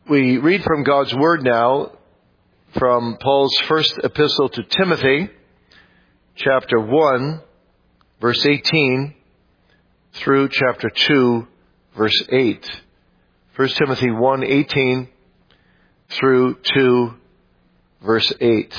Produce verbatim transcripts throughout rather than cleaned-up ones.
We read from God's Word now from Paul's first epistle to Timothy, chapter one, verse eighteen, through chapter two, verse eight. First Timothy one, eighteen through two, verse eight.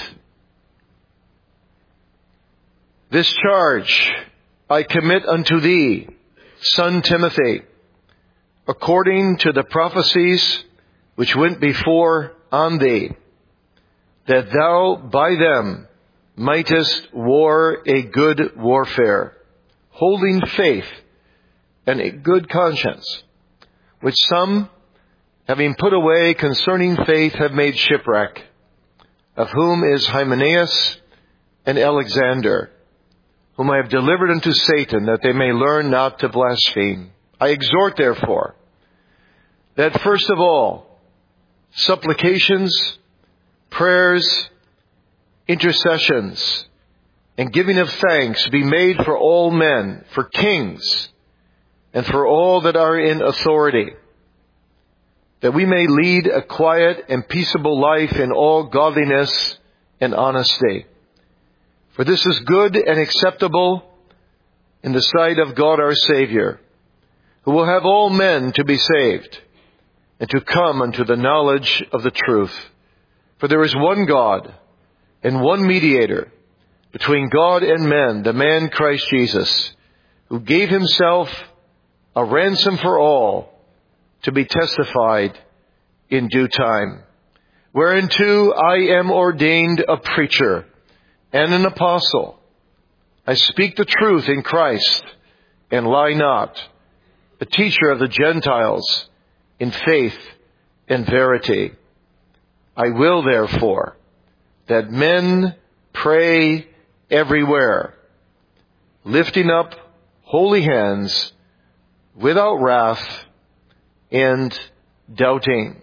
This charge I commit unto thee, son Timothy, according to the prophecies which went before on thee, that thou by them mightest war a good warfare, holding faith and a good conscience, which some, having put away concerning faith, have made shipwreck, of whom is Hymenaeus and Alexander, whom I have delivered unto Satan, that they may learn not to blaspheme. I exhort, therefore, that first of all, supplications, prayers, intercessions, and giving of thanks be made for all men, for kings, and for all that are in authority, that we may lead a quiet and peaceable life in all godliness and honesty. For this is good and acceptable in the sight of God our Savior, who will have all men to be saved and to come unto the knowledge of the truth. For there is one God and one mediator between God and men, the man Christ Jesus, who gave himself a ransom for all, to be testified in due time. Whereunto I am ordained a preacher and an apostle. I speak the truth in Christ and lie not, a teacher of the Gentiles in faith and verity. I will therefore that men pray everywhere, lifting up holy hands without wrath and doubting.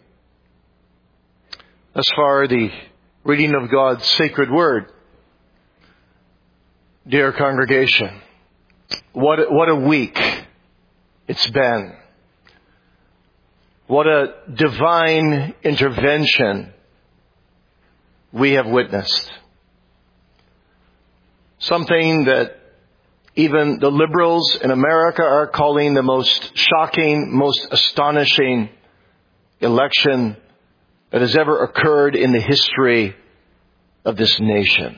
Thus far, the reading of God's sacred word. Dear congregation, what a, what a week it's been. What a divine intervention we have witnessed. Something that even the liberals in America are calling the most shocking, most astonishing election that has ever occurred in the history of this nation.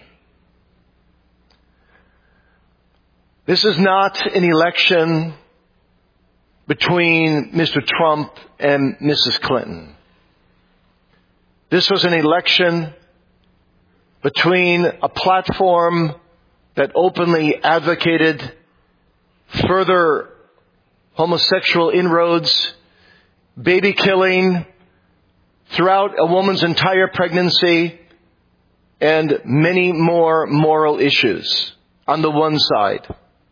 This is not an election between Mister Trump and Missus Clinton. This was an election between a platform that openly advocated further homosexual inroads, baby killing throughout a woman's entire pregnancy, and many more moral issues on the one side.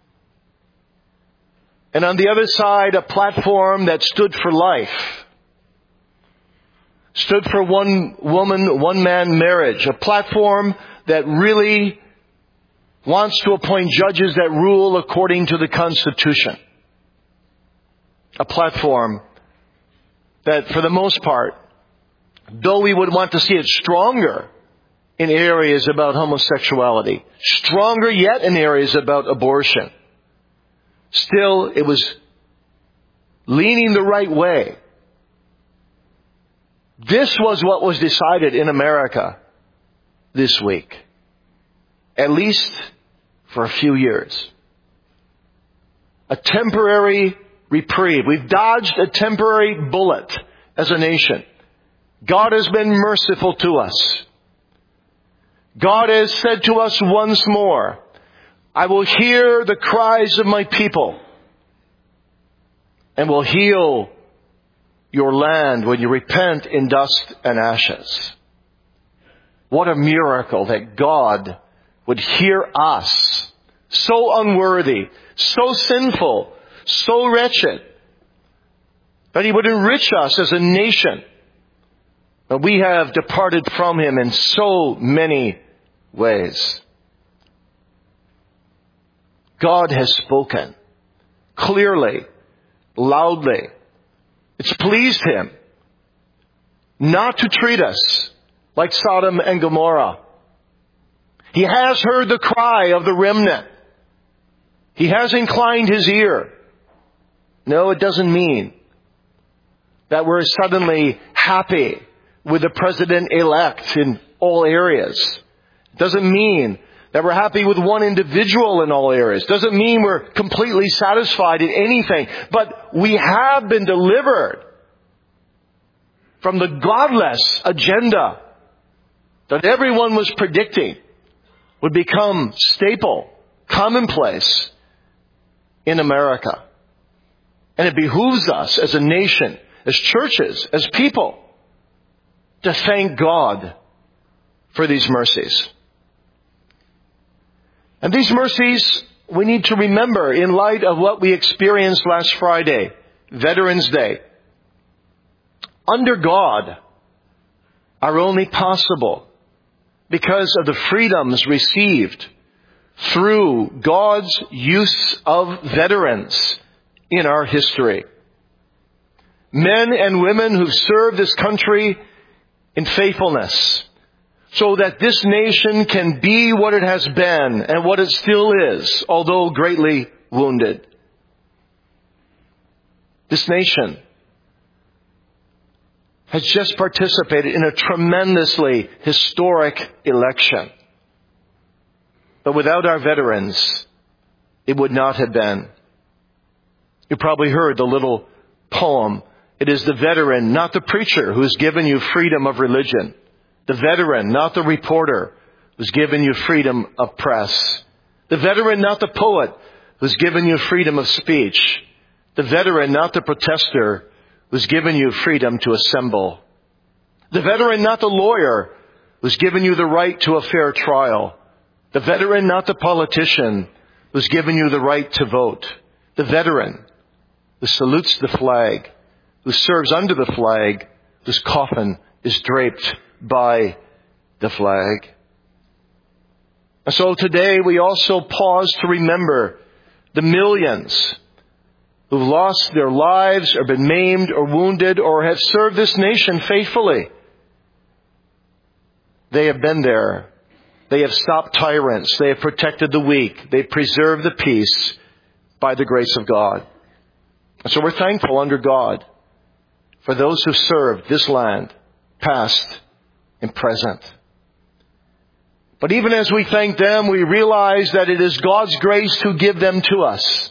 And on the other side, a platform that stood for life, stood for one woman, one man marriage, a platform that really wants to appoint judges that rule according to the Constitution. A platform that, for the most part, though we would want to see it stronger in areas about homosexuality, stronger yet in areas about abortion, still, it was leaning the right way. This was what was decided in America this week. At least for a few years. A temporary reprieve. We've dodged a temporary bullet as a nation. God has been merciful to us. God has said to us once more, I will hear the cries of my people and will heal your land when you repent in dust and ashes. What a miracle that God would hear us, so unworthy, so sinful, so wretched, that He would enrich us as a nation. But we have departed from Him in so many ways. God has spoken clearly, loudly. It's pleased Him. not to treat us like Sodom and Gomorrah. He has heard the cry of the remnant. He has inclined his ear. No, it doesn't mean that we're suddenly happy with the president-elect in all areas. It doesn't mean that we're happy with one individual in all areas. It doesn't mean we're completely satisfied in anything. But we have been delivered from the godless agenda that everyone was predicting would become staple, commonplace in America. And it behooves us as a nation, as churches, as people, to thank God for these mercies. And these mercies we need to remember in light of what we experienced last Friday, Veterans Day. Under God are only possible because of the freedoms received through God's use of veterans in our history. Men and women who've served this country in faithfulness so that this nation can be what it has been and what it still is, although greatly wounded. This nation has just participated in a tremendously historic election. But without our veterans, it would not have been. You probably heard the little poem. It is the veteran, not the preacher, who's given you freedom of religion. The veteran, not the reporter, who's given you freedom of press. The veteran, not the poet, who's given you freedom of speech. The veteran, not the protester, who's given you freedom to assemble. The veteran, not the lawyer, who's given you the right to a fair trial. The veteran, not the politician, who's given you the right to vote. The veteran, who salutes the flag, who serves under the flag, whose coffin is draped by the flag. And so today we also pause to remember the millions who've lost their lives or been maimed or wounded or have served this nation faithfully. They have been there. They have stopped tyrants. They have protected the weak. They preserved the peace by the grace of God. And so we're thankful under God for those who served this land, past and present. But even as we thank them, we realize that it is God's grace to give them to us.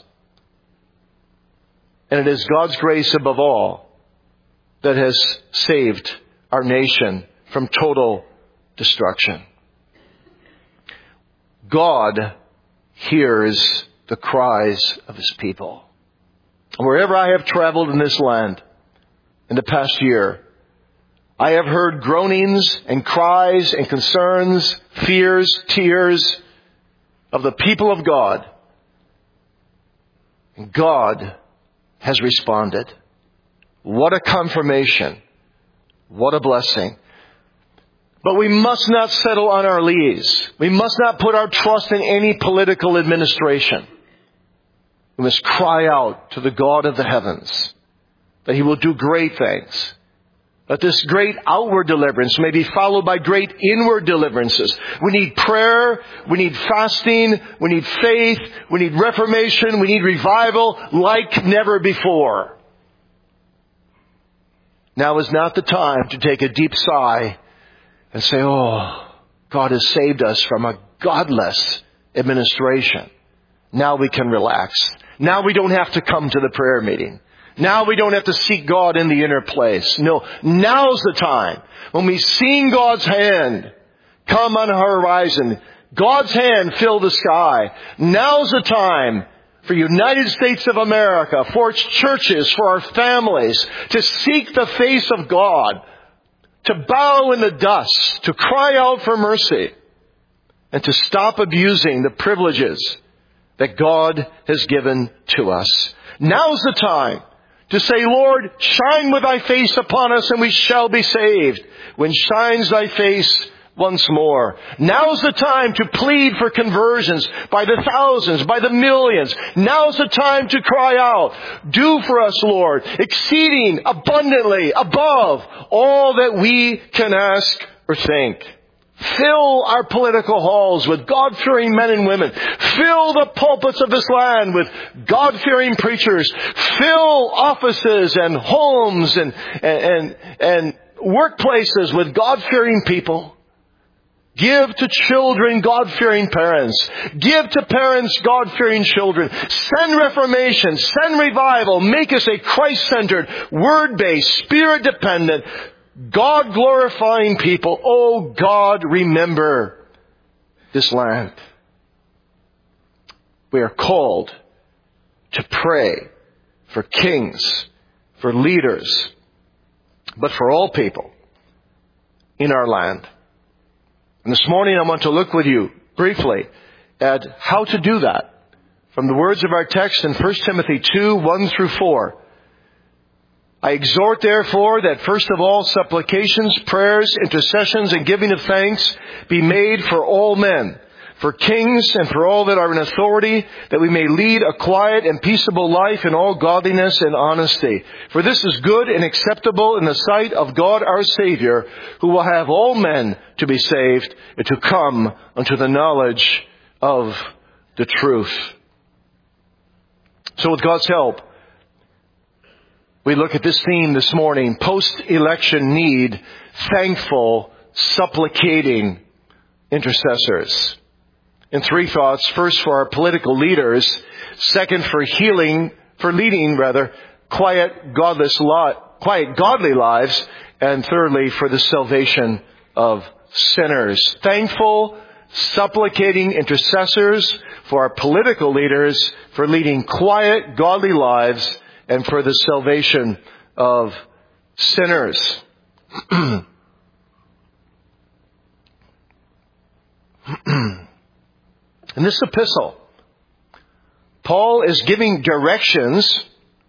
And it is God's grace above all that has saved our nation from total destruction. God hears the cries of His people. Wherever I have traveled in this land in the past year, I have heard groanings and cries and concerns, fears, tears of the people of God. And God has responded. What a confirmation. What a blessing. But we must not settle on our lees. We must not put our trust in any political administration. We must cry out to the God of the heavens that He will do great things. That this great outward deliverance may be followed by great inward deliverances. We need prayer. We need fasting. We need faith. We need reformation. We need revival like never before. Now is not the time to take a deep sigh and say, oh, God has saved us from a godless administration. Now we can relax. Now we don't have to come to the prayer meeting. Now we don't have to seek God in the inner place. No, now's the time when we've seen God's hand come on the horizon. God's hand fill the sky. Now's the time for United States of America, for its churches, for our families, to seek the face of God, to bow in the dust, to cry out for mercy, and to stop abusing the privileges that God has given to us. Now's the time to say, Lord, shine with Thy face upon us and we shall be saved. When shines Thy face once more. Now's the time to plead for conversions by the thousands, by the millions. Now's the time to cry out, do for us, Lord, exceeding abundantly above all that we can ask or think. Fill our political halls with God-fearing men and women. Fill the pulpits of this land with God-fearing preachers. Fill offices and homes and, and, and workplaces with God-fearing people. Give to children God-fearing parents. Give to parents God-fearing children. Send reformation. Send revival. Make us a Christ-centered, word-based, spirit-dependent, God-glorifying people. Oh God, remember this land. We are called to pray for kings, for leaders, but for all people in our land. And this morning I want to look with you briefly at how to do that from the words of our text in First Timothy two, one through four. I exhort, therefore, that first of all supplications, prayers, intercessions, and giving of thanks be made for all men, for kings and for all that are in authority, that we may lead a quiet and peaceable life in all godliness and honesty. For this is good and acceptable in the sight of God our Savior, who will have all men to be saved and to come unto the knowledge of the truth. So with God's help, we look at this theme this morning, post-election need, thankful, supplicating intercessors. In three thoughts. First, for our political leaders. Second, for healing, for leading rather, quiet, godless, quiet, godly lives. And thirdly, for the salvation of sinners. Thankful, supplicating intercessors for our political leaders, for leading quiet, godly lives, and for the salvation of sinners. In this epistle, Paul is giving directions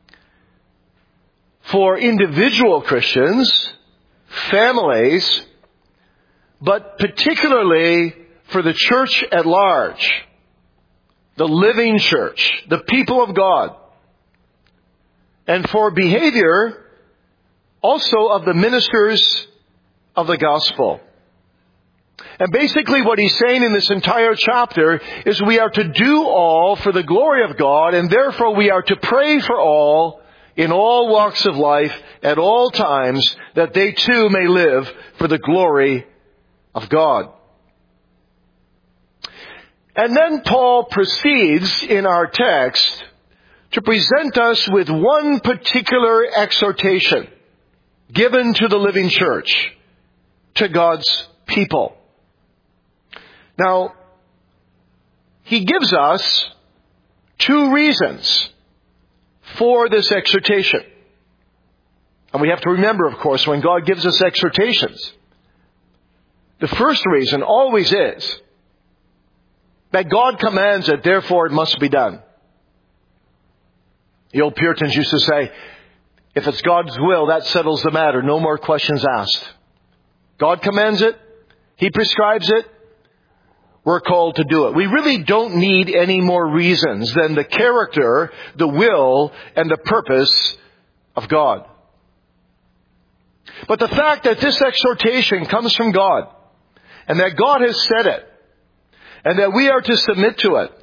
for individual Christians, families, but particularly for the church at large, the living church, the people of God. And for behavior also of the ministers of the gospel. And basically what he's saying in this entire chapter is we are to do all for the glory of God, and therefore we are to pray for all in all walks of life at all times, that they too may live for the glory of God. And then Paul proceeds in our text to present us with one particular exhortation given to the living church, to God's people. Now, he gives us two reasons for this exhortation. And we have to remember, of course, when God gives us exhortations, the first reason always is that God commands it, therefore it must be done. The old Puritans used to say, if it's God's will, that settles the matter. No more questions asked. God commands it. He prescribes it. We're called to do it. We really don't need any more reasons than the character, the will, and the purpose of God. But the fact that this exhortation comes from God, and that God has said it, and that we are to submit to it,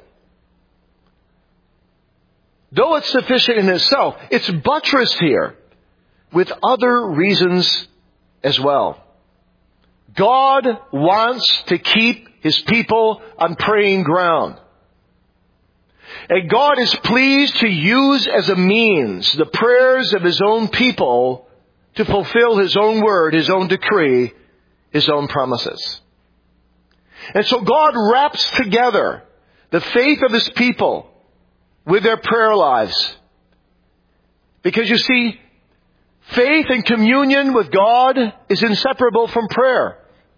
though it's sufficient in itself, it's buttressed here with other reasons as well. God wants to keep His people on praying ground. And God is pleased to use as a means the prayers of His own people to fulfill His own word, His own decree, His own promises. And so God wraps together the faith of His people with their prayer lives. Because you see, faith and communion with God is inseparable from prayer.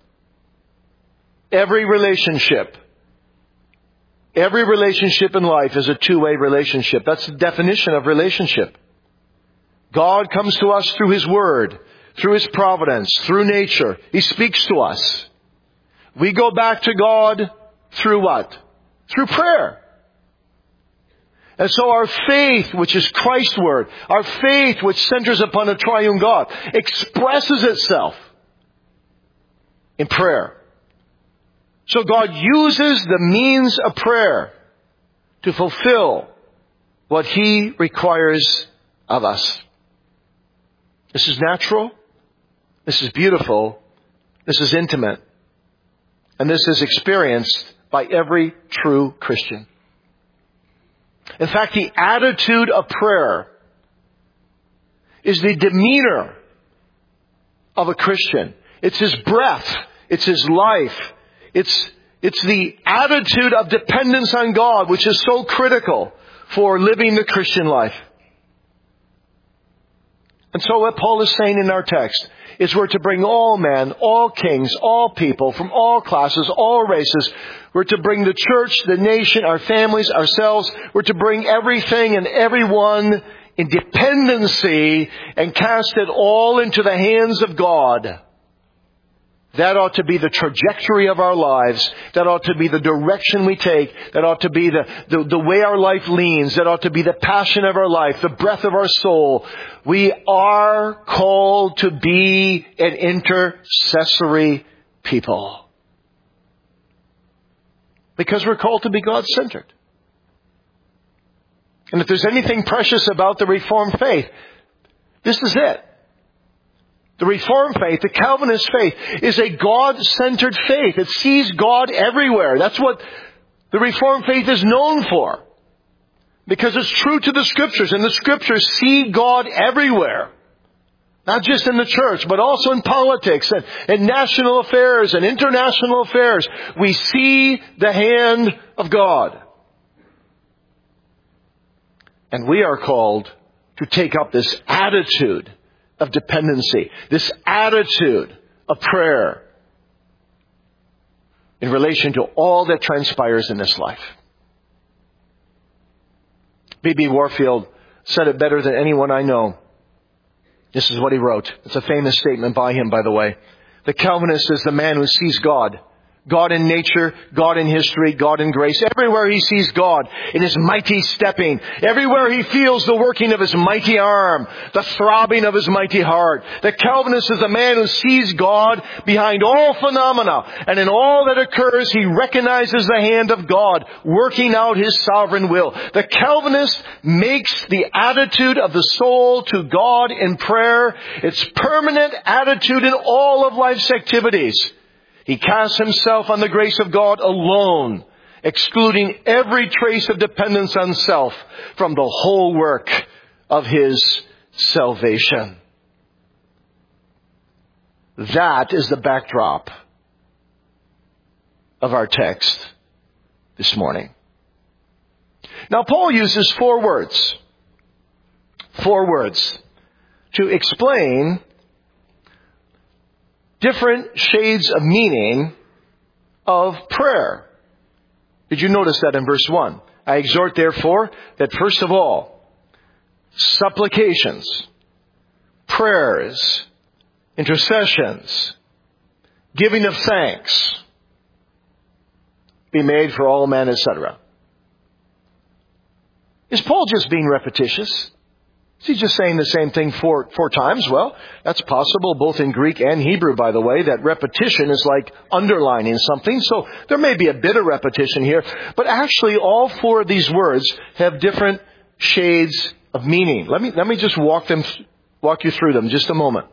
Every relationship, every relationship in life is a two-way relationship. That's the definition of relationship. God comes to us through His Word, through His providence, through nature. He speaks to us. We go back to God through what? Through prayer. And so our faith, which is Christ's Word, our faith, which centers upon a triune God, expresses itself in prayer. So God uses the means of prayer to fulfill what He requires of us. This is natural. This is beautiful. This is intimate. And this is experienced by every true Christian. In fact, the attitude of prayer is the demeanor of a Christian. It's his breath. It's his life. It's, it's the attitude of dependence on God, which is so critical for living the Christian life. And so what Paul is saying in our text is we're to bring all men, all kings, all people, from all classes, all races. We're to bring the church, the nation, our families, ourselves. We're to bring everything and everyone in dependency and cast it all into the hands of God. That ought to be the trajectory of our lives. That ought to be the direction we take. That ought to be the, the, the way our life leans. That ought to be the passion of our life, the breath of our soul. We are called to be an intercessory people. Because we're called to be God-centered. And if there's anything precious about the Reformed faith, this is it. The Reformed faith, the Calvinist faith, is a God-centered faith. It sees God everywhere. That's what the Reformed faith is known for. Because it's true to the Scriptures, and the Scriptures see God everywhere. Not just in the church, but also in politics and, and national affairs and international affairs. We see the hand of God. And we are called to take up this attitude of dependency, this attitude of prayer in relation to all that transpires in this life. B B Warfield said it better than anyone I know. This is what he wrote. It's a famous statement by him, by the way. The Calvinist is the man who sees God. God in nature, God in history, God in grace. Everywhere he sees God in His mighty stepping. Everywhere he feels the working of His mighty arm, the throbbing of His mighty heart. The Calvinist is the man who sees God behind all phenomena. And in all that occurs, he recognizes the hand of God working out His sovereign will. The Calvinist makes the attitude of the soul to God in prayer its permanent attitude in all of life's activities. He casts himself on the grace of God alone, excluding every trace of dependence on self from the whole work of his salvation. That is the backdrop of our text this morning. Now, Paul uses four words, four words to explain different shades of meaning of prayer. Did you notice that in verse one? I exhort, therefore, that first of all, supplications, prayers, intercessions, giving of thanks be made for all men, et cetera. Is Paul just being repetitious? Is he just saying the same thing four, four times? Well, that's possible both in Greek and Hebrew, by the way. That repetition is like underlining something. So there may be a bit of repetition here. But actually, all four of these words have different shades of meaning. Let me, let me just walk them, walk you through them just a moment.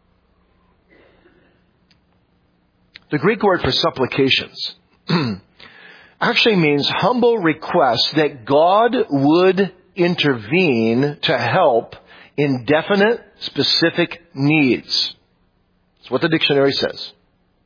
The Greek word for supplications actually means humble request that God would intervene to help in definite, specific needs. That's what the dictionary says.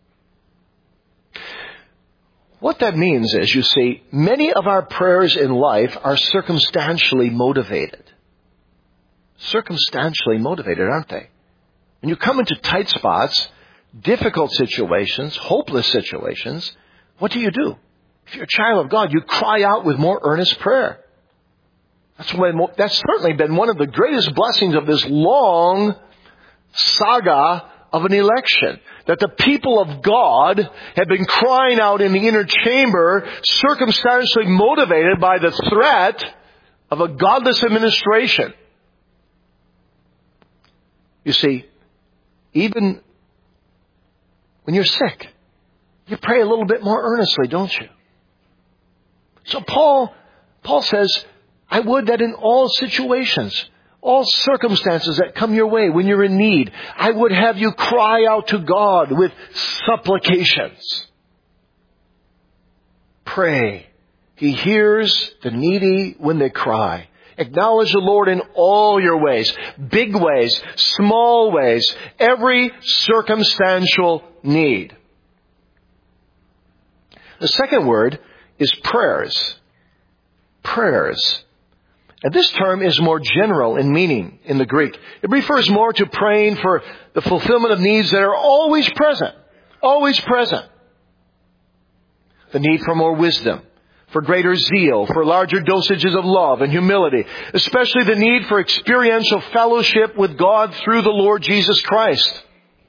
What that means is, you see, many of our prayers in life are circumstantially motivated. Circumstantially motivated, aren't they? When you come into tight spots, difficult situations, hopeless situations, what do you do? If you're a child of God, you cry out with more earnest prayer. That's when, that's certainly been one of the greatest blessings of this long saga of an election. That the people of God have been crying out in the inner chamber, circumstantially motivated by the threat of a godless administration. You see, even when you're sick, you pray a little bit more earnestly, don't you? So Paul, Paul says, I would that in all situations, all circumstances that come your way when you're in need, I would have you cry out to God with supplications. Pray. He hears the needy when they cry. Acknowledge the Lord in all your ways, big ways, small ways, every circumstantial need. The second word is prayers. Prayers. And this term is more general in meaning in the Greek. It refers more to praying for the fulfillment of needs that are always present. Always present. The need for more wisdom, for greater zeal, for larger dosages of love and humility, especially the need for experiential fellowship with God through the Lord Jesus Christ.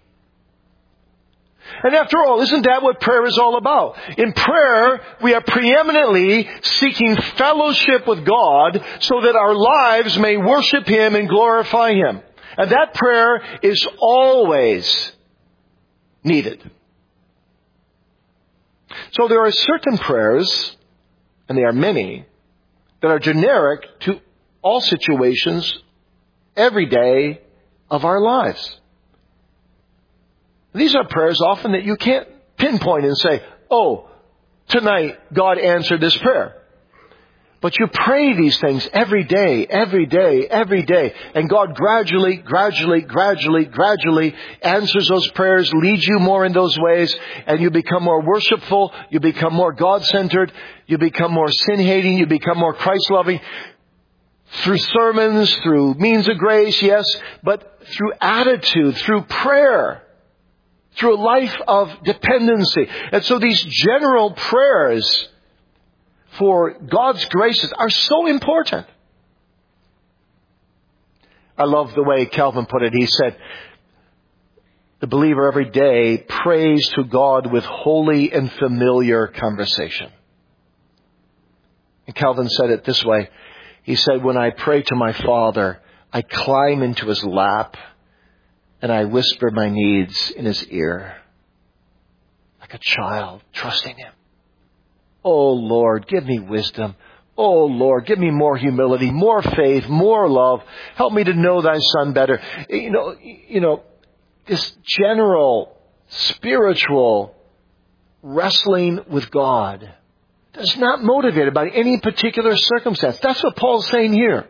And after all, isn't that what prayer is all about? In prayer, we are preeminently seeking fellowship with God so that our lives may worship Him and glorify Him. And that prayer is always needed. So there are certain prayers, and they are many, that are generic to all situations every day of our lives. These are prayers often that you can't pinpoint and say, oh, tonight God answered this prayer. But you pray these things every day, every day, every day. And God gradually, gradually, gradually, gradually answers those prayers, leads you more in those ways, and you become more worshipful, you become more God-centered, you become more sin-hating, you become more Christ-loving. Through sermons, through means of grace, yes, but through attitude, through prayer. Through a life of dependency. And so these general prayers for God's graces are so important. I love the way Calvin put it. He said, the believer every day prays to God with holy and familiar conversation. And Calvin said it this way. He said, when I pray to my Father, I climb into His lap and I whisper my needs in His ear, like a child trusting Him. Oh Lord, give me wisdom. Oh Lord, give me more humility, more faith, more love. Help me to know Thy Son better. You know, you know, this general spiritual wrestling with God is not motivated by any particular circumstance. That's what Paul's saying here.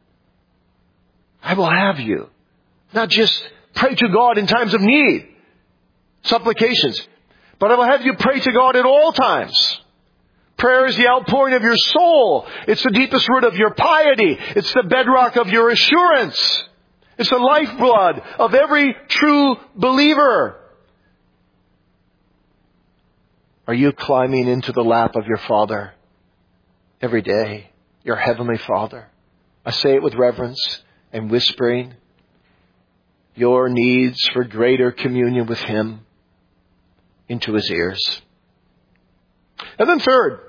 I will have you. Not just pray to God in times of need, supplications. But I will have you pray to God at all times. Prayer is the outpouring of your soul. It's the deepest root of your piety. It's the bedrock of your assurance. It's the lifeblood of every true believer. Are you climbing into the lap of your Father every day? Your Heavenly Father. I say it with reverence and whispering. Your needs for greater communion with Him into His ears. And then third,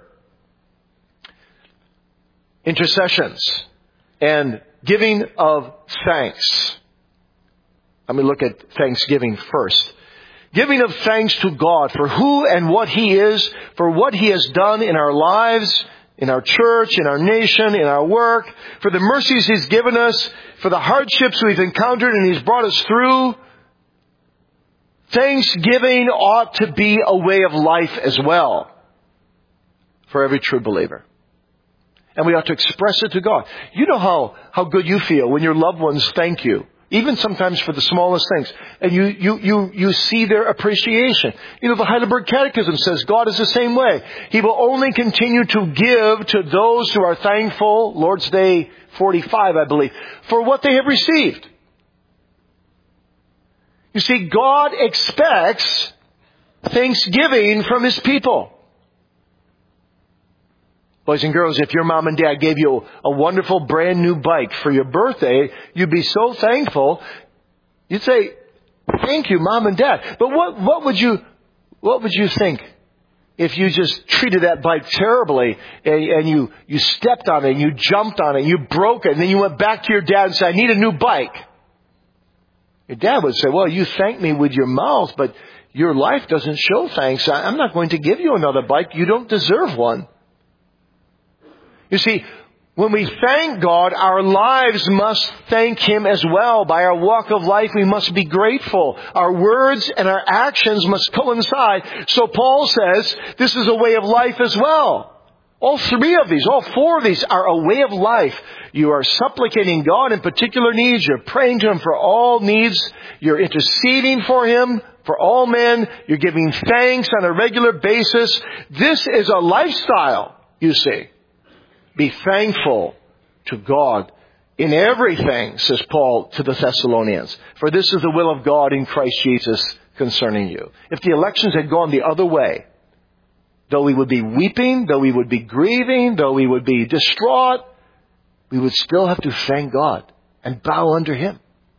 intercessions and giving of thanks. Let me look at thanksgiving first. Giving of thanks to God for who and what He is, for what He has done in our lives, in our church, in our nation, in our work, for the mercies He's given us, for the hardships we've encountered and He's brought us through. Thanksgiving ought to be a way of life as well for every true believer. And we ought to express it to God. You know how, how good you feel when your loved ones thank you. Even sometimes for the smallest things. And you, you, you, you see their appreciation. You know, the Heidelberg Catechism says God is the same way. He will only continue to give to those who are thankful, Lord's Day forty-five, I believe, for what they have received. You see, God expects thanksgiving from His people. Boys and girls, if your mom and dad gave you a wonderful brand new bike for your birthday, you'd be so thankful. You'd say, Thank you, Mom and Dad. But what, what would you, what would you think if you just treated that bike terribly and, and you, you stepped on it and you jumped on it and you broke it and then you went back to your dad and said, I need a new bike? Your dad would say, well, you thank me with your mouth, but your life doesn't show thanks. I'm not going to give you another bike. You don't deserve one. You see, when we thank God, our lives must thank Him as well. By our walk of life, we must be grateful. Our words and our actions must coincide. So Paul says this is a way of life as well. All three of these, all four of these are a way of life. You are supplicating God in particular needs. You're praying to Him for all needs. You're interceding for Him, for all men. You're giving thanks on a regular basis. This is a lifestyle, you see. Be thankful to God in everything, says Paul to the Thessalonians. For this is the will of God in Christ Jesus concerning you. If the elections had gone the other way, though we would be weeping, though we would be grieving, though we would be distraught, we would still have to thank God and bow under Him.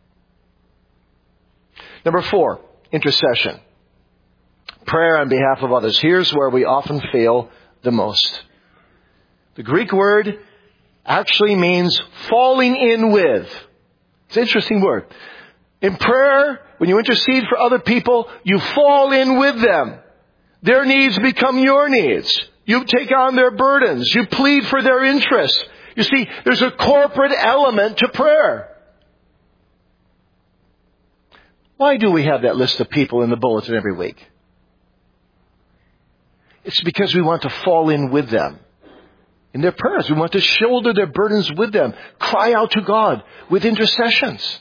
Number four, intercession. Prayer on behalf of others. Here's where we often fail the most. The Greek word actually means falling in with. It's an interesting word. In prayer, when you intercede for other people, you fall in with them. Their needs become your needs. You take on their burdens. You plead for their interests. You see, there's a corporate element to prayer. Why do we have that list of people in the bulletin every week? It's because we want to fall in with them in their prayers. We want to shoulder their burdens with them. Cry out to God with intercessions.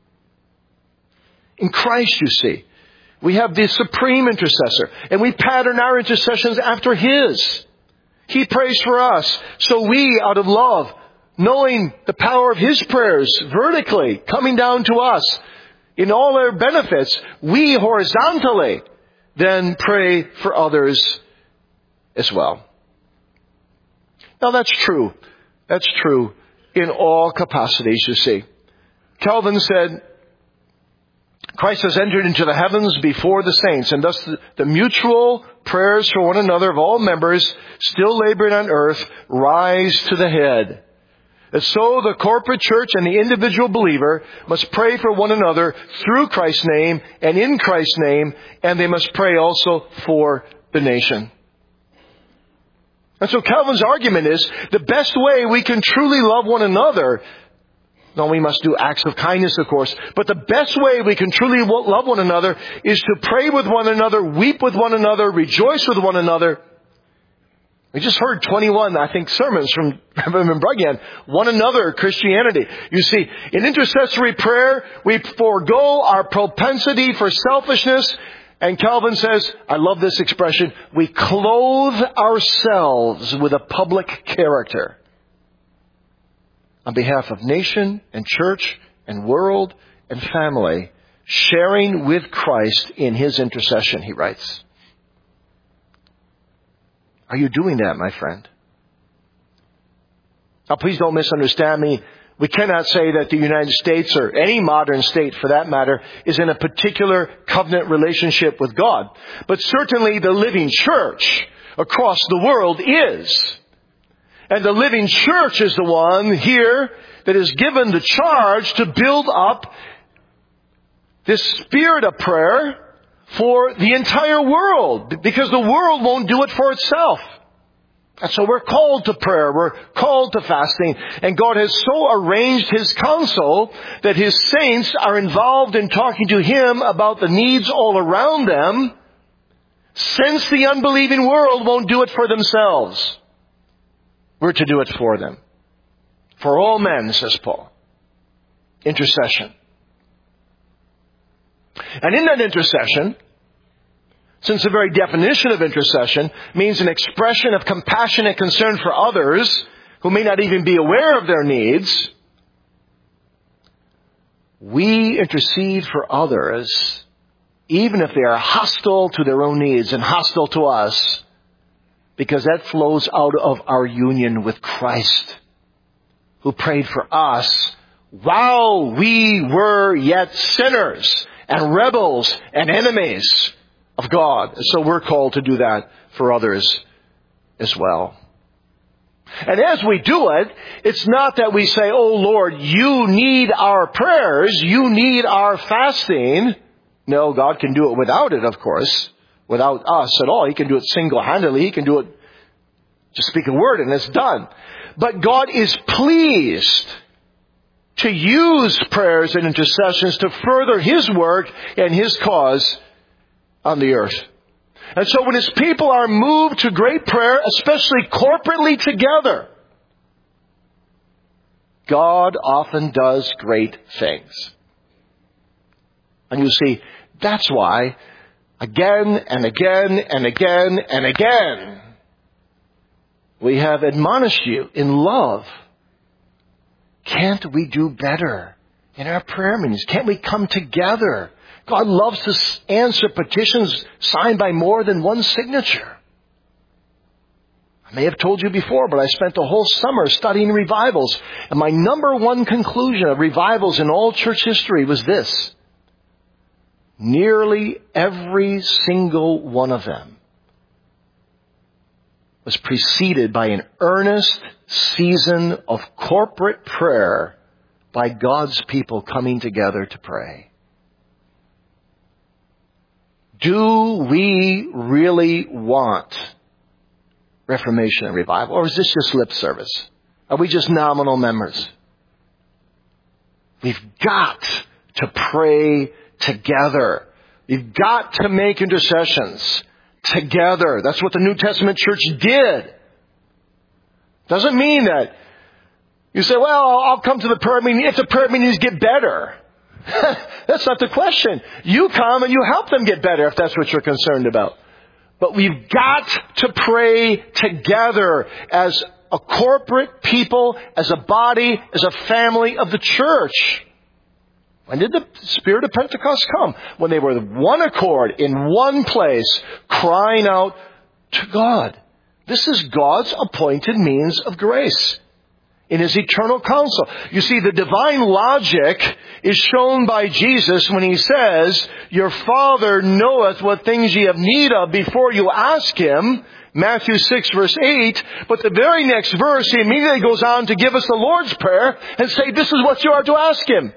In Christ, you see, we have the supreme intercessor, and we pattern our intercessions after His. He prays for us, so we, out of love, knowing the power of His prayers vertically coming down to us in all their benefits, we horizontally then pray for others as well. Now that's true. That's true in all capacities, you see. Calvin said, Christ has entered into the heavens before the saints, and thus the, the mutual prayers for one another of all members still laboring on earth rise to the head. And so the corporate church and the individual believer must pray for one another through Christ's name and in Christ's name, and they must pray also for the nation. And so Calvin's argument is the best way we can truly love one another, now we must do acts of kindness, of course, but the best way we can truly love one another is to pray with one another, weep with one another, rejoice with one another. We just heard twenty-one, I think, sermons from Reverend Bruggen, one another Christianity. You see, in intercessory prayer, we forego our propensity for selfishness. And Calvin says, I love this expression, we clothe ourselves with a public character on behalf of nation and church and world and family, sharing with Christ in His intercession, he writes. Are you doing that, my friend? Now, please don't misunderstand me. We cannot say that the United States, or any modern state for that matter, is in a particular covenant relationship with God. But certainly the living church across the world is. And the living church is the one here that is given the charge to build up this spirit of prayer for the entire world, because the world won't do it for itself. And so we're called to prayer, we're called to fasting, and God has so arranged His counsel that His saints are involved in talking to Him about the needs all around them, since the unbelieving world won't do it for themselves. We're to do it for them. For all men, says Paul. Intercession. And in that intercession, since the very definition of intercession means an expression of compassionate concern for others who may not even be aware of their needs, we intercede for others even if they are hostile to their own needs and hostile to us, because that flows out of our union with Christ, who prayed for us while we were yet sinners. and rebels and enemies of God. And so we're called to do that for others as well. And as we do it, it's not that we say, oh Lord, you need our prayers, you need our fasting. No, God can do it without it, of course, without us at all. He can do it single-handedly. He can do it, just speak a word and it's done. But God is pleased to use prayers and intercessions to further His work and His cause on the earth. And so when His people are moved to great prayer, especially corporately together, God often does great things. And you see, that's why again and again and again and again we have admonished you in love. Can't we do better in our prayer meetings? Can't we come together? God loves to answer petitions signed by more than one signature. I may have told you before, but I spent the whole summer studying revivals. And my number one conclusion of revivals in all church history was this. Nearly every single one of them was preceded by an earnest season of corporate prayer by God's people coming together to pray. Do we really want Reformation and revival? Or is this just lip service? Are we just nominal members? We've got to pray together. We've got to make intercessions together. That's what the New Testament church did. Doesn't mean that you say, well, I'll come to the prayer meeting if the prayer meetings get better. That's not the question. You come and you help them get better if that's what you're concerned about. But we've got to pray together as a corporate people, as a body, as a family of the church. When did the Spirit of Pentecost come? When they were one accord in one place, crying out to God. This is God's appointed means of grace in His eternal counsel. You see, the divine logic is shown by Jesus when He says, your Father knoweth what things ye have need of before you ask Him. Matthew six verse eight. But the very next verse, He immediately goes on to give us the Lord's Prayer and say, this is what you are to ask Him.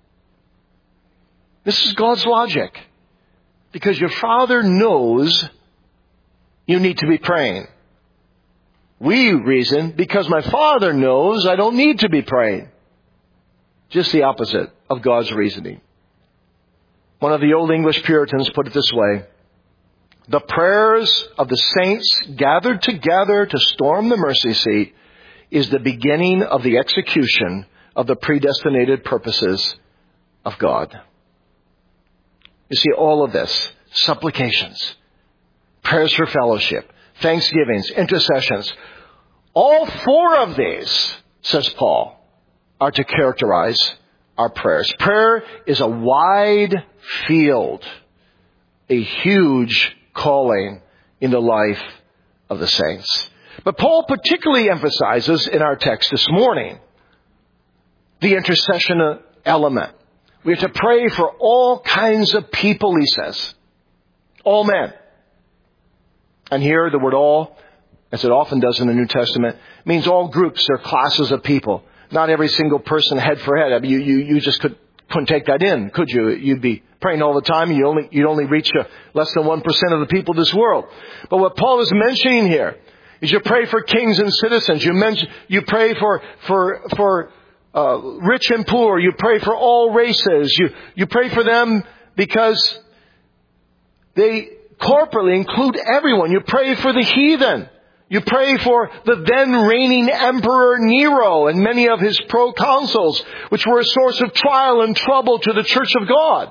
This is God's logic. Because your Father knows you need to be praying. We reason, because my Father knows I don't need to be praying. Just the opposite of God's reasoning. One of the old English Puritans put it this way. The prayers of the saints gathered together to storm the mercy seat is the beginning of the execution of the predestinated purposes of God. You see, all of this, supplications, prayers for fellowship, thanksgivings, intercessions, all four of these, says Paul, are to characterize our prayers. Prayer is a wide field, a huge calling in the life of the saints. But Paul particularly emphasizes in our text this morning the intercession element. We have to pray for all kinds of people, he says. All men. And here the word all, as it often does in the New Testament, means all groups or classes of people. Not every single person head for head. I mean, you, you, you just could, couldn't take that in, could you? You'd be praying all the time. You only, you'd only reach uh, less than one percent of the people of this world. But what Paul is mentioning here is you pray for kings and citizens. You mention, you pray for, for, for, uh, rich and poor. You pray for all races. You, you pray for them because they corporately include everyone. You pray for the heathen. You pray for the then reigning Emperor Nero and many of his proconsuls, which were a source of trial and trouble to the Church of God.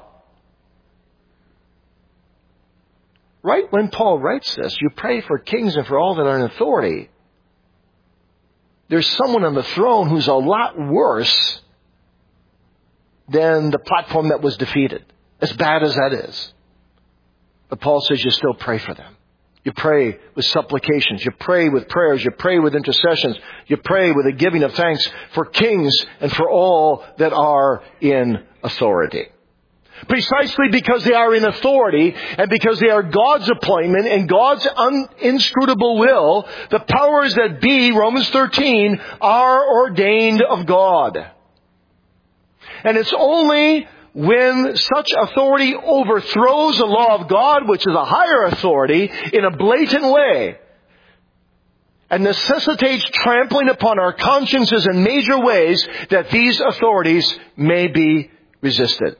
Right when Paul writes this, you pray for kings and for all that are in authority. There's someone on the throne who's a lot worse than the platform that was defeated, as bad as that is. But Paul says you still pray for them. You pray with supplications. You pray with prayers. You pray with intercessions. You pray with a giving of thanks for kings and for all that are in authority. Precisely because they are in authority and because they are God's appointment and God's un- inscrutable will, the powers that be, Romans thirteen, are ordained of God. And it's only when such authority overthrows the law of God, which is a higher authority, in a blatant way, and necessitates trampling upon our consciences in major ways, that these authorities may be resisted.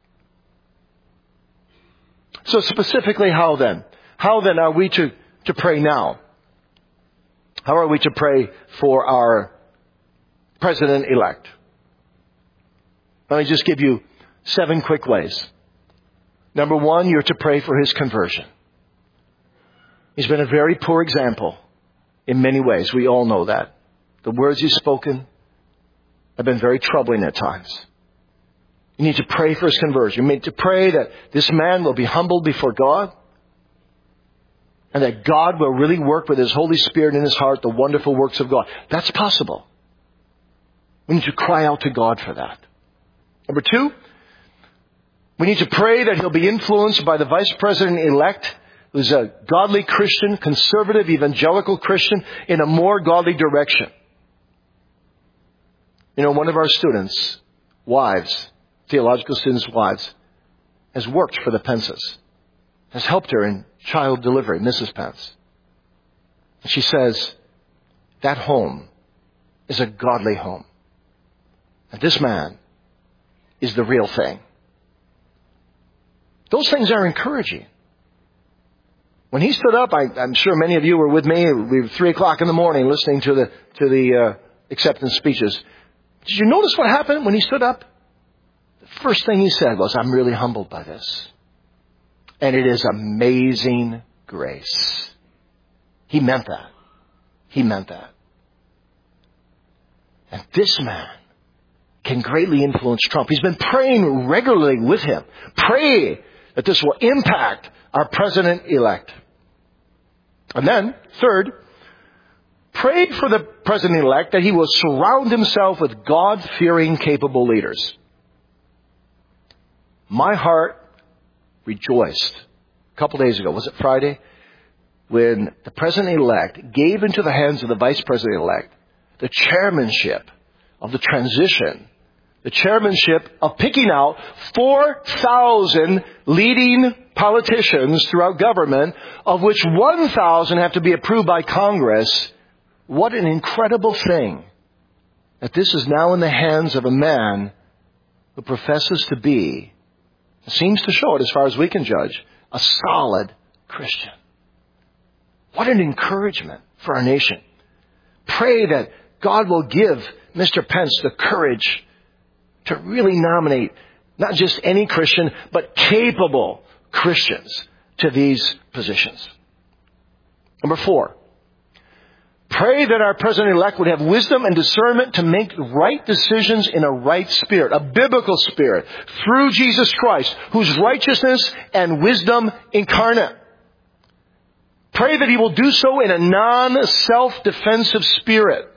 So specifically, how then? How then are we to, to pray now? How are we to pray for our president-elect? Let me just give you seven quick ways. Number one, you're to pray for his conversion. He's been a very poor example in many ways. We all know that. The words he's spoken have been very troubling at times. You need to pray for his conversion. You need to pray that this man will be humbled before God and that God will really work with his Holy Spirit in his heart, the wonderful works of God. That's possible. We need to cry out to God for that. Number two, we need to pray that he'll be influenced by the vice president-elect, who's a godly Christian, conservative, evangelical Christian, in a more godly direction. You know, one of our students' wives, theological students' wives, has worked for the Pences, has helped her in child delivery, Missus Pence. And she says, that home is a godly home. And this man is the real thing. Those things are encouraging. When he stood up, I, I'm sure many of you were with me. We were three o'clock in the morning listening to the to the uh, acceptance speeches. Did you notice what happened when he stood up? The first thing he said was, "I'm really humbled by this, and it is amazing grace." He meant that. He meant that. And this man can greatly influence Trump. He's been praying regularly with him. Pray that this will impact our president-elect. And then, third, pray for the president-elect that he will surround himself with God-fearing, capable leaders. My heart rejoiced a couple days ago, was it Friday, when the president-elect gave into the hands of the vice president-elect the chairmanship of the transition, the chairmanship of picking out four thousand leading politicians throughout government, of which one thousand have to be approved by Congress. What an incredible thing that this is now in the hands of a man who professes to be, seems to show it as far as we can judge, a solid Christian. What an encouragement for our nation. Pray that God will give Mister Pence the courage to really nominate not just any Christian, but capable Christians to these positions. Number four, pray that our president-elect would have wisdom and discernment to make right decisions in a right spirit, a biblical spirit, through Jesus Christ, whose righteousness and wisdom incarnate. Pray that he will do so in a non-self-defensive spirit.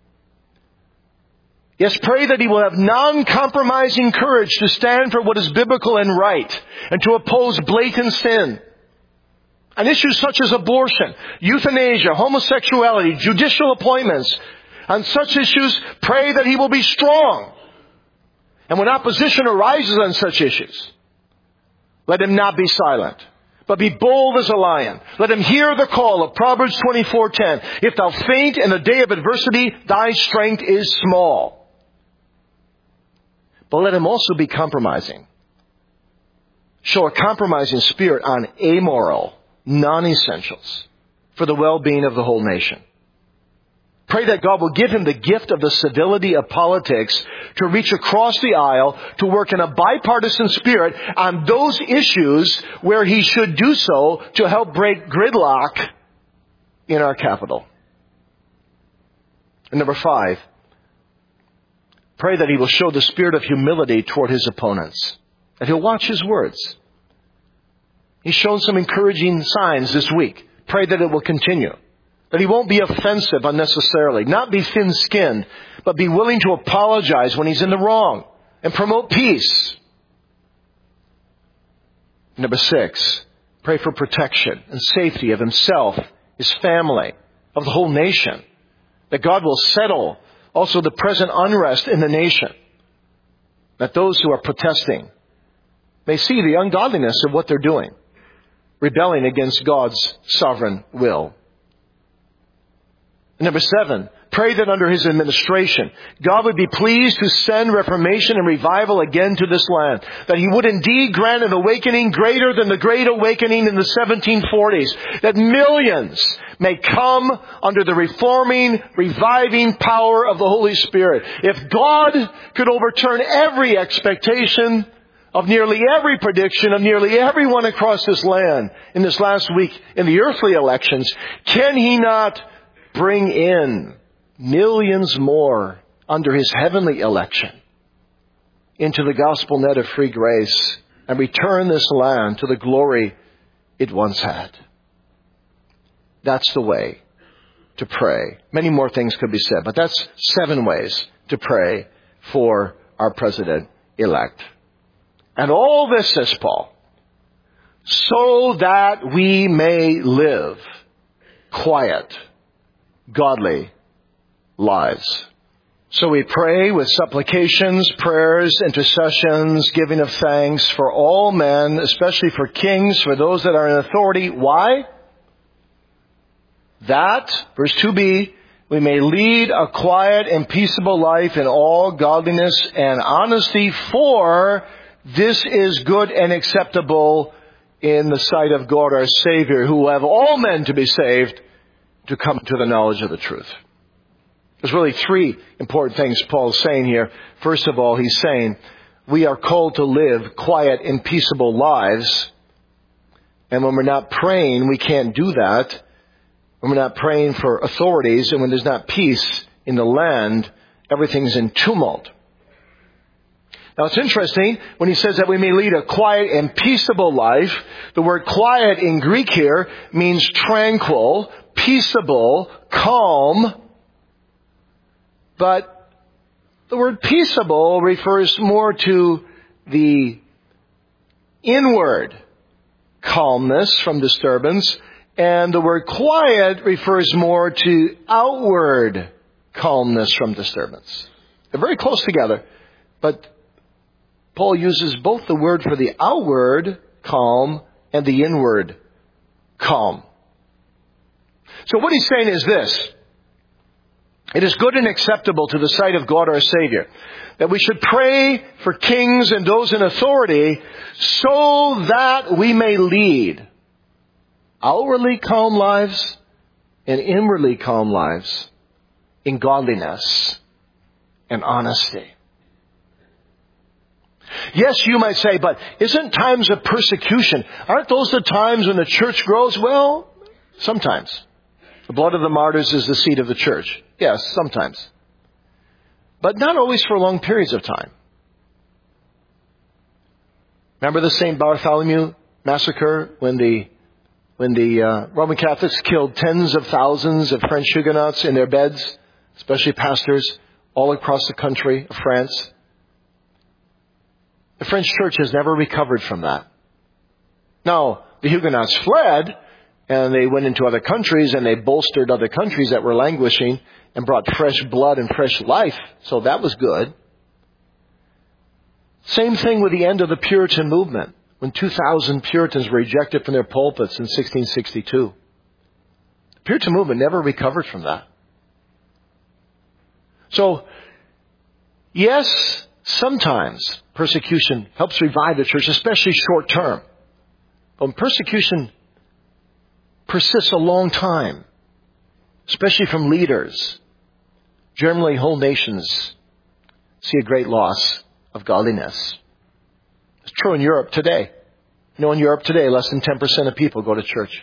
Yes, pray that he will have non-compromising courage to stand for what is biblical and right and to oppose blatant sin. On issues such as abortion, euthanasia, homosexuality, judicial appointments, on such issues, pray that he will be strong. And when opposition arises on such issues, let him not be silent, but be bold as a lion. Let him hear the call of Proverbs twenty-four ten. If thou faint in the day of adversity, thy strength is small. But let him also be compromising. Show a compromising spirit on amoral, non-essentials for the well-being of the whole nation. Pray that God will give him the gift of the civility of politics to reach across the aisle, to work in a bipartisan spirit on those issues where he should do so to help break gridlock in our capital. And number five, pray that he will show the spirit of humility toward his opponents, that he'll watch his words. He's shown some encouraging signs this week. Pray that it will continue. That he won't be offensive unnecessarily, not be thin-skinned, but be willing to apologize when he's in the wrong and promote peace. Number six, pray for protection and safety of himself, his family, of the whole nation. That God will settle also the present unrest in the nation. That those who are protesting may see the ungodliness of what they're doing, rebelling against God's sovereign will. Number seven, pray that under his administration, God would be pleased to send reformation and revival again to this land. That he would indeed grant an awakening greater than the Great Awakening in the seventeen forties. That millions may come under the reforming, reviving power of the Holy Spirit. If God could overturn every expectation of nearly every prediction of nearly everyone across this land in this last week in the earthly elections, can he not bring in millions more under his heavenly election into the gospel net of free grace and return this land to the glory it once had? That's the way to pray. Many more things could be said, but that's seven ways to pray for our president-elect. And all this, says Paul, so that we may live quiet, godly lives. So we pray with supplications, prayers, intercessions, giving of thanks for all men, especially for kings, for those that are in authority. Why? That, verse two b, we may lead a quiet and peaceable life in all godliness and honesty, for this is good and acceptable in the sight of God our Savior, who will have all men to be saved, to come to the knowledge of the truth. There's really three important things Paul's saying here. First of all, he's saying we are called to live quiet and peaceable lives. And when we're not praying, we can't do that. When we're not praying for authorities and when there's not peace in the land, everything's in tumult. Now it's interesting when he says that we may lead a quiet and peaceable life. The word quiet in Greek here means tranquil, peaceable, calm. But the word peaceable refers more to the inward calmness from disturbance. And the word quiet refers more to outward calmness from disturbance. They're very close together. But Paul uses both the word for the outward calm and the inward calm. So what he's saying is this. It is good and acceptable to the sight of God our Savior that we should pray for kings and those in authority so that we may lead outwardly calm lives and inwardly calm lives in godliness and honesty. Yes, you might say, but isn't times of persecution, aren't those the times when the church grows? Well, sometimes. The blood of the martyrs is the seed of the church. Yes, sometimes. But not always for long periods of time. Remember the Saint Bartholomew massacre when the when the uh, Roman Catholics killed tens of thousands of French Huguenots in their beds, especially pastors all across the country of France? The French church has never recovered from that. Now, the Huguenots fled, and they went into other countries, and they bolstered other countries that were languishing and brought fresh blood and fresh life. So that was good. Same thing with the end of the Puritan movement, when two thousand Puritans were ejected from their pulpits in sixteen sixty-two. The Puritan movement never recovered from that. So, yes, sometimes persecution helps revive the church, especially short term. But when persecution persists a long time, especially from leaders, generally whole nations see a great loss of godliness. It's true in Europe today. You know, in Europe today, less than ten percent of people go to church.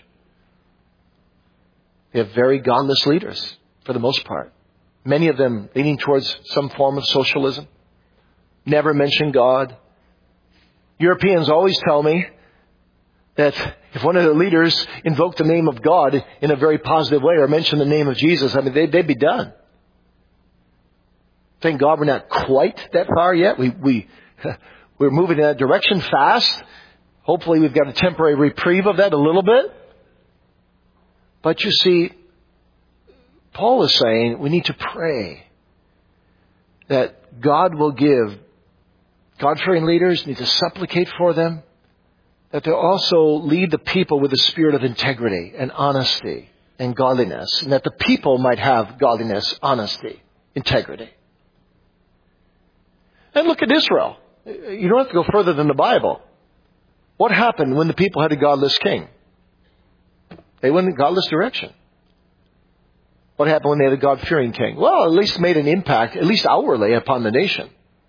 They have very godless leaders, for the most part. Many of them leaning towards some form of socialism. Never mention God. Europeans always tell me that if one of the leaders invoked the name of God in a very positive way or mentioned the name of Jesus, I mean, they'd, they'd be done. Thank God we're not quite that far yet. We, we, we're moving in that direction fast. Hopefully we've got a temporary reprieve of that a little bit. But you see, Paul is saying we need to pray that God will give God-fearing leaders, need to supplicate for them, that they'll also lead the people with a spirit of integrity and honesty and godliness, and that the people might have godliness, honesty, integrity. And look at Israel. You don't have to go further than the Bible. What happened when the people had a godless king? They went in a godless direction. What happened when they had a God-fearing king? Well, at least made an impact, at least outwardly, upon the nation.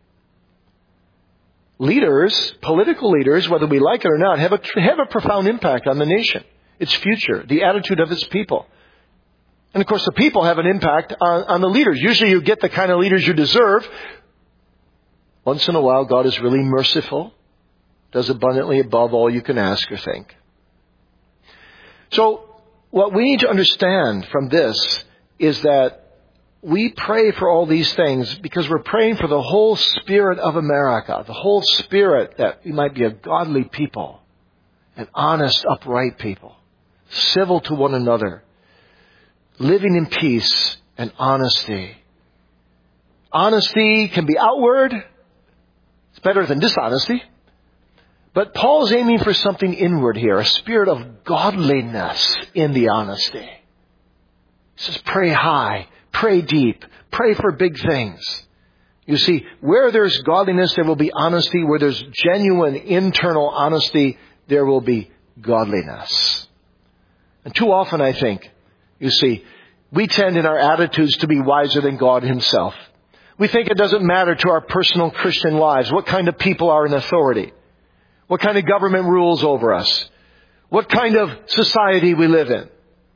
Leaders, political leaders, whether we like it or not, have a, have a profound impact on the nation, its future, the attitude of its people. And of course, the people have an impact on, on the leaders. Usually you get the kind of leaders you deserve. Once in a while, God is really merciful, does abundantly above all you can ask or think. So, what we need to understand from this is that we pray for all these things because we're praying for the whole spirit of America, the whole spirit that we might be a godly people, an honest, upright people, civil to one another, living in peace and honesty. Honesty can be outward. It's better than dishonesty. But Paul's aiming for something inward here, a spirit of godliness in the honesty. He says, pray high, pray deep, pray for big things. You see, where there's godliness, there will be honesty. Where there's genuine internal honesty, there will be godliness. And too often, I think, you see, we tend in our attitudes to be wiser than God Himself. We think it doesn't matter to our personal Christian lives what kind of people are in authority, what kind of government rules over us, what kind of society we live in.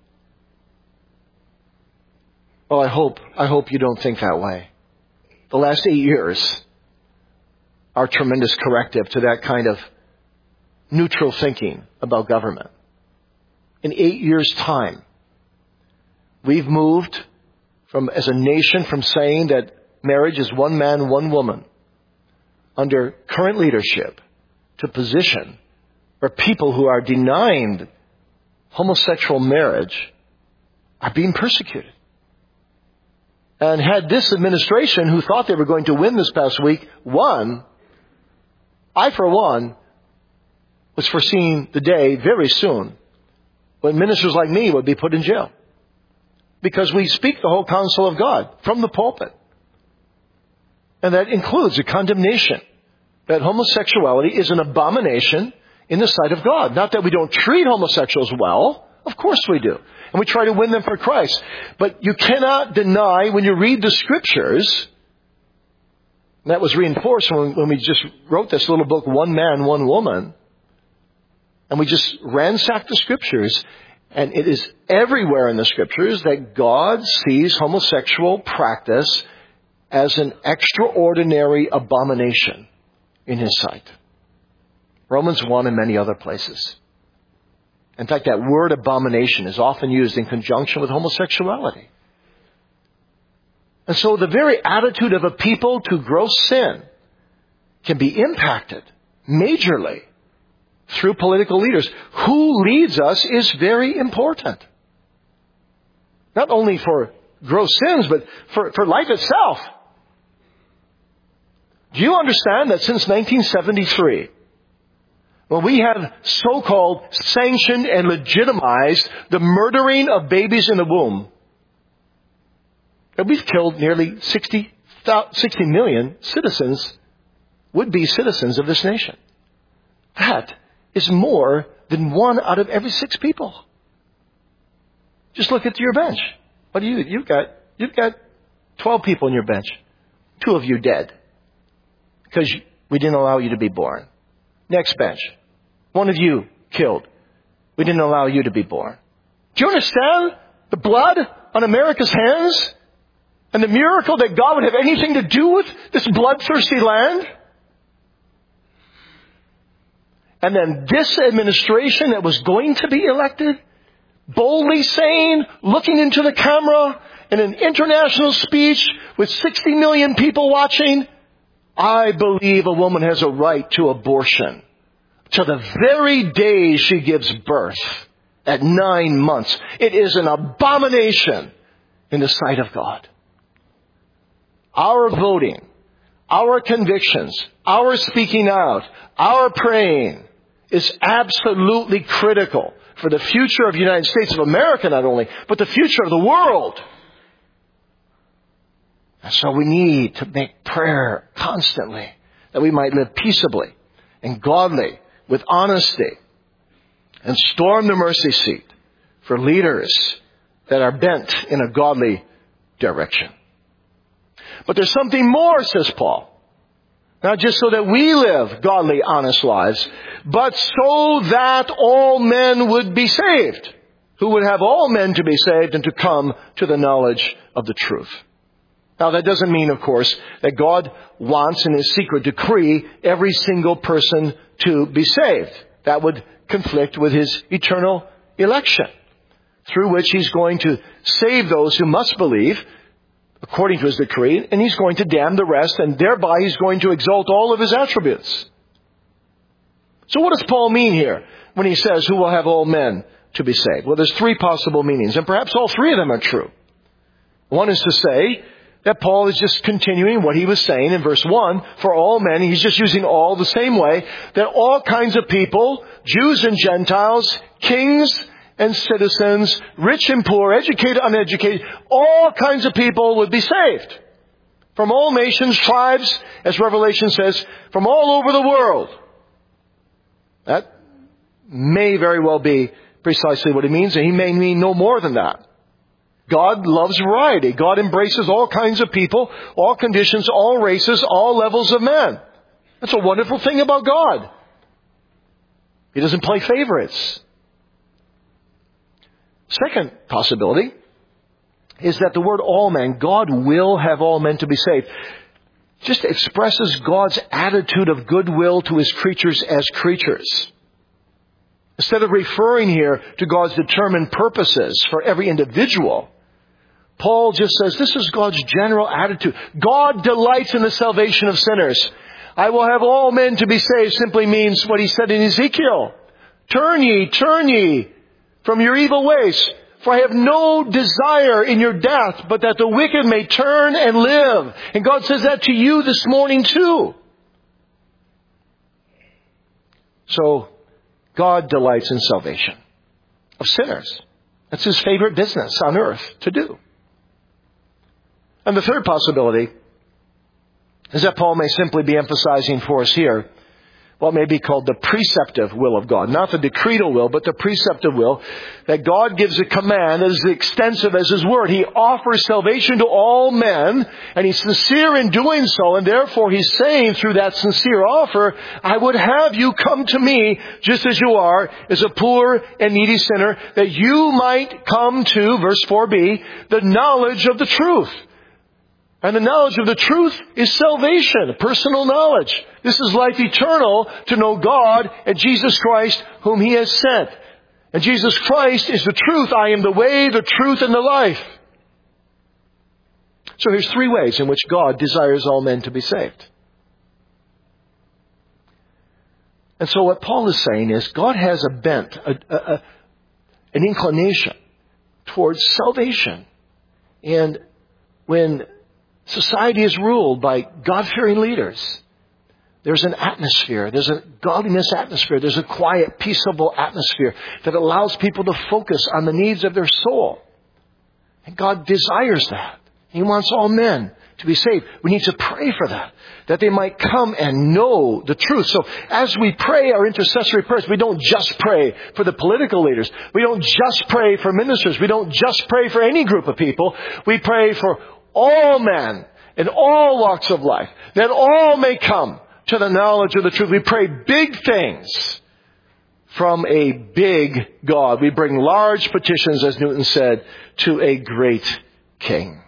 Well, I hope, I hope you don't think that way. The last eight years are a tremendous corrective to that kind of neutral thinking about government. In eight years' time, we've moved from, as a nation, from saying that marriage is one man, one woman, under current leadership, to position where people who are denying homosexual marriage are being persecuted. And had this administration, who thought they were going to win this past week, won, I, for one, was foreseeing the day very soon when ministers like me would be put in jail. Because we speak the whole counsel of God from the pulpit. And that includes a condemnation that homosexuality is an abomination in the sight of God. Not that we don't treat homosexuals well. Of course we do. And we try to win them for Christ. But you cannot deny when you read the Scriptures, and that was reinforced when, when we just wrote this little book, One Man, One Woman, and we just ransacked the Scriptures, and it is everywhere in the Scriptures that God sees homosexual practice as an extraordinary abomination in His sight. Romans one and many other places. In fact, that word abomination is often used in conjunction with homosexuality. And so the very attitude of a people to gross sin can be impacted majorly through political leaders. Who leads us is very important. Not only for gross sins, but for, for life itself. Do you understand that since nineteen seventy-three, when we have so-called sanctioned and legitimized the murdering of babies in the womb, that we've killed nearly sixty, sixty million citizens, would-be citizens of this nation. That is more than one out of every six people. Just look at your bench. What do you, you've got, you've got twelve people in your bench. Two of you dead. Because we didn't allow you to be born. Next bench. One of you killed. We didn't allow you to be born. Do you understand the blood on America's hands? And the miracle that God would have anything to do with this bloodthirsty land? And then this administration that was going to be elected, boldly saying, looking into the camera in an international speech with sixty million people watching, I believe a woman has a right to abortion. to the very day she gives birth at nine months. It is an abomination in the sight of God. Our voting, our convictions, our speaking out, our praying is absolutely critical for the future of the United States of America not only, but the future of the world. And so we need to make prayer constantly that we might live peaceably and godly with honesty and storm the mercy seat for leaders that are bent in a godly direction. But there's something more, says Paul. Not just so that we live godly, honest lives, but so that all men would be saved. Who would have all men to be saved and to come to the knowledge of the truth. Now that doesn't mean, of course, that God wants in His secret decree every single person to be saved. That would conflict with His eternal election, through which He's going to save those who must believe according to His decree, and He's going to damn the rest, and thereby He's going to exalt all of His attributes. So what does Paul mean here when he says, who will have all men to be saved? Well, there's three possible meanings, and perhaps all three of them are true. One is to say that Paul is just continuing what he was saying in verse one, for all men. He's just using all the same way, that all kinds of people, Jews and Gentiles, kings and citizens, rich and poor, educated, uneducated, all kinds of people would be saved. From all nations, tribes, as Revelation says, from all over the world. That may very well be precisely what he means, and he may mean no more than that. God loves variety. God embraces all kinds of people, all conditions, all races, all levels of men. That's a wonderful thing about God. He doesn't play favorites. Second possibility is that the word all men, God will have all men to be saved, just expresses God's attitude of goodwill to His creatures as creatures. Instead of referring here to God's determined purposes for every individual, Paul just says this is God's general attitude. God delights in the salvation of sinners. I will have all men to be saved simply means what He said in Ezekiel. Turn ye, turn ye from your evil ways. For I have no desire in your death, but that the wicked may turn and live. And God says that to you this morning too. So, God delights in salvation of sinners. That's His favorite business on earth to do. And the third possibility is that Paul may simply be emphasizing for us here what may be called the preceptive will of God. Not the decretal will, but the preceptive will. That God gives a command that is as extensive as His word. He offers salvation to all men, and He's sincere in doing so, and therefore He's saying through that sincere offer, I would have you come to me just as you are, as a poor and needy sinner, that you might come to, verse four b, the knowledge of the truth. And the knowledge of the truth is salvation, personal knowledge. This is life eternal, to know God and Jesus Christ whom He has sent. And Jesus Christ is the truth. I am the way, the truth, and the life. So here's three ways in which God desires all men to be saved. And so what Paul is saying is God has a bent, a, a, a, an inclination towards salvation. And when society is ruled by God-fearing leaders, there's an atmosphere, there's a godliness atmosphere, there's a quiet, peaceable atmosphere that allows people to focus on the needs of their soul. And God desires that. He wants all men to be saved. We need to pray for that, that they might come and know the truth. So as we pray our intercessory prayers, we don't just pray for the political leaders. We don't just pray for ministers. We don't just pray for any group of people. We pray for all men in all walks of life, that all may come to the knowledge of the truth. We pray big things from a big God. We bring large petitions, as Newton said, to a great King.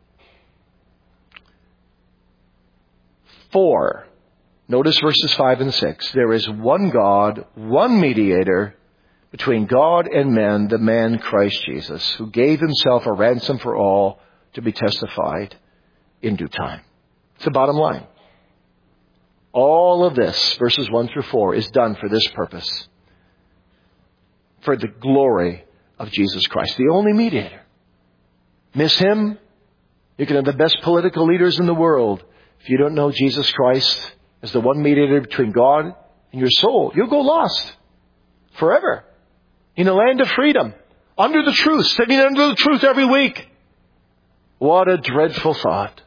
Four. Notice verses five and six. There is one God, one mediator between God and men, the man Christ Jesus, who gave Himself a ransom for all, to be testified in due time. It's the bottom line. All of this, verses one through four, is done for this purpose. For the glory of Jesus Christ, the only mediator. Miss him? You can have the best political leaders in the world. If you don't know Jesus Christ as the one mediator between God and your soul, you'll go lost forever in a land of freedom, under the truth, sitting under the truth every week. What a dreadful thought.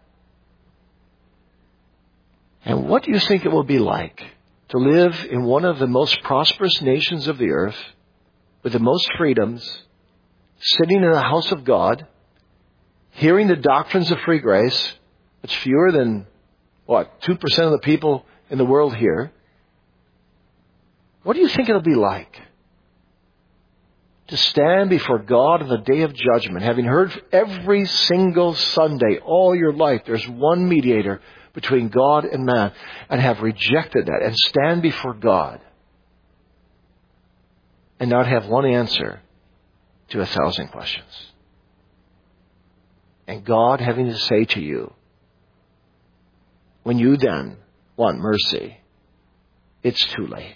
And what do you think it will be like to live in one of the most prosperous nations of the earth, with the most freedoms, sitting in the house of God, hearing the doctrines of free grace? It's fewer than, what, two percent of the people in the world here. What do you think it'll be like to stand before God on the day of judgment, having heard every single Sunday, all your life, there's one mediator between God and man, and have rejected that, and stand before God and not have one answer to a thousand questions? And God having to say to you, when you then want mercy, it's too late.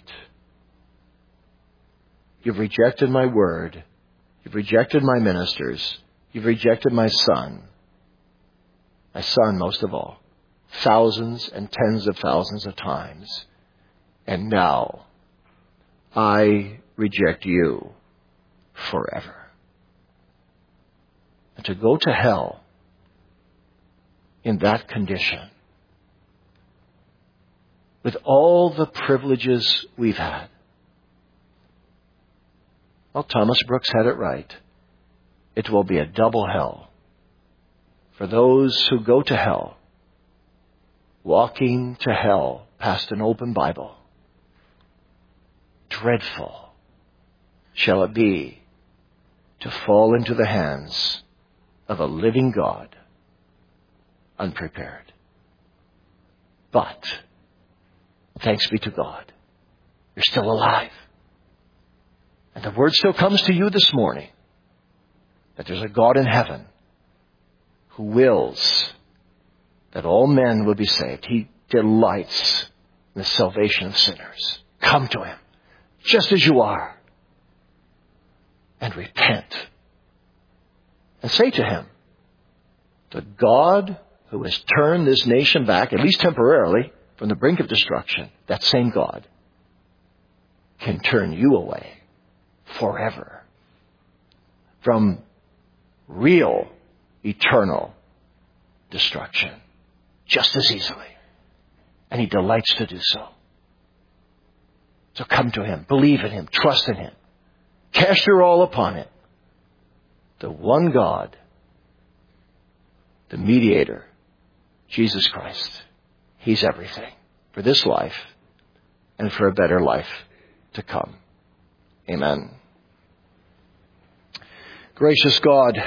You've rejected my word. You've rejected my ministers. You've rejected my son. My son, most of all. Thousands and tens of thousands of times. And now, I reject you forever. And to go to hell in that condition, with all the privileges we've had. Well, Thomas Brooks had it right. It will be a double hell for those who go to hell, walking to hell past an open Bible. Dreadful shall it be to fall into the hands of a living God unprepared. But thanks be to God, you're still alive. And the word still comes to you this morning that there's a God in heaven who wills that all men will be saved. He delights in the salvation of sinners. Come to him just as you are and repent. And say to him, the God who has turned this nation back, at least temporarily, from the brink of destruction, that same God can turn you away forever from real, eternal destruction just as easily. And he delights to do so. So come to him, believe in him, trust in him. Cast your all upon him. The one God, the mediator, Jesus Christ. He's everything for this life and for a better life to come. Amen. Gracious God,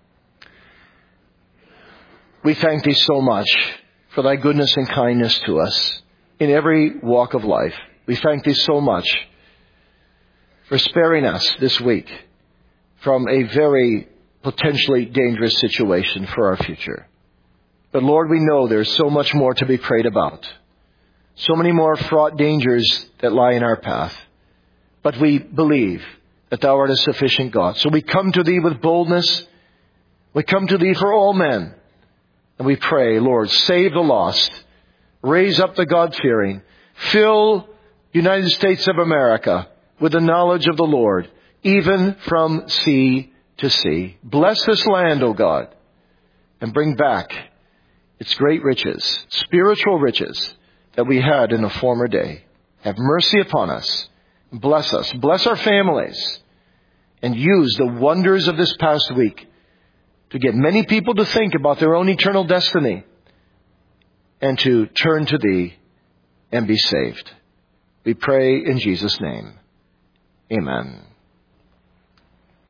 we thank thee so much for thy goodness and kindness to us in every walk of life. We thank thee so much for sparing us this week from a very potentially dangerous situation for our future. But Lord, we know there's so much more to be prayed about. So many more fraught dangers that lie in our path. But we believe that thou art a sufficient God. So we come to thee with boldness. We come to thee for all men. And we pray, Lord, save the lost. Raise up the God-fearing. Fill the United States of America with the knowledge of the Lord, even from sea to sea. Bless this land, O God, and bring back its great riches, spiritual riches that we had in a former day. Have mercy upon us. Bless us. Bless our families. And use the wonders of this past week to get many people to think about their own eternal destiny and to turn to thee and be saved. We pray in Jesus' name. Amen.